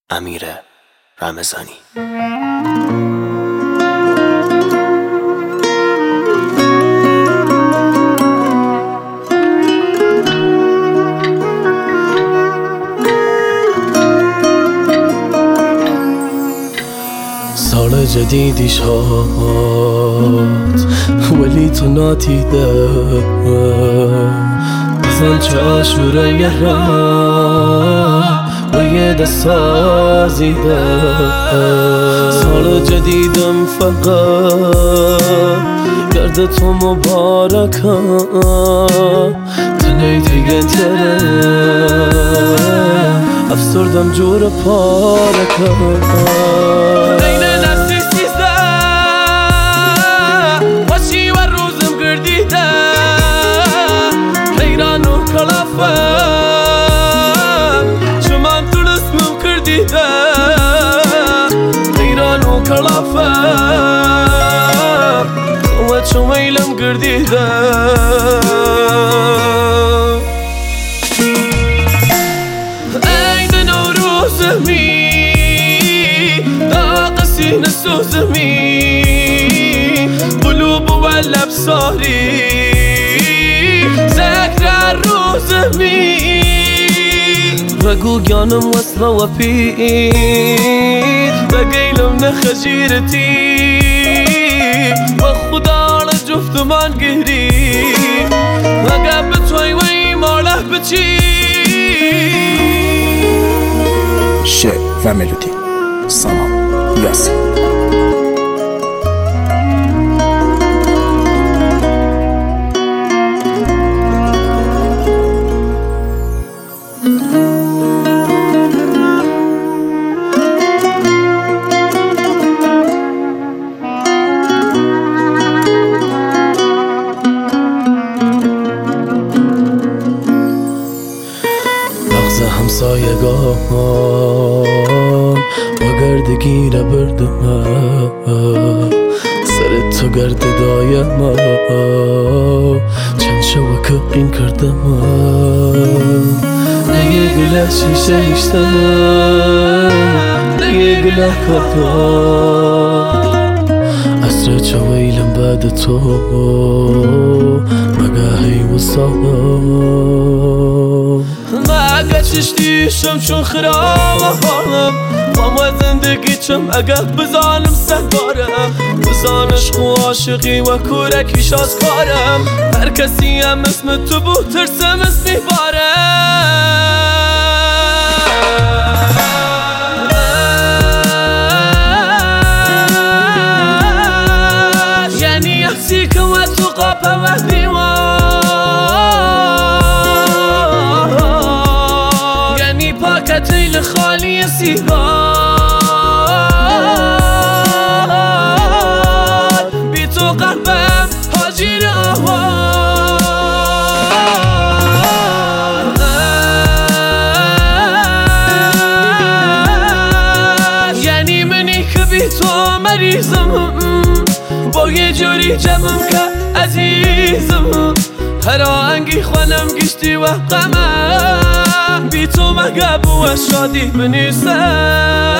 امیر رمضانی. سال جدیدی شد ولی تو نادیده، بزن چه آشوره یه راه و یه دست سازیده. سال جدیدم فقط گرد تو مبارکه، تنهی دیگه تره افسردم جور پارکه. شويلم قرديده عيد نوروز مي طاقسي نسوز مي قلوب ولا بصاري ذكرى الروز مي رقو جانم وصله وبيد بقيلم نخجيرتي وخدا جفتمان قهري وقابت وي ماله بچي. شعر و ملودی سامان یاسین. همسایگان با گردگی نبردم، سر تو گرد دایم چند شوکه این کردم. نگه گله شیشه ایشتم نگه گله کردم عصر چویلم بعد تو مگاهی وصالم. چشتیشم چون خراب حالم ماما زندگی چم اگه بزانم سهبارم بزانش خو عاشقی و کورکیش از کارم هر کسی هم اسم تو بود ترسم اسمی بارم. یعنی احسی که و تو قاپه و دیوان تیل خالی سیگار بی تو قلبم حاجیر آوار. یعنی منی که بی تو مریضم با یه جوری جمعم که عزیزم هر آهنگی خوانم گشتی و غمم بی تو مگه بو شادی بنیسم.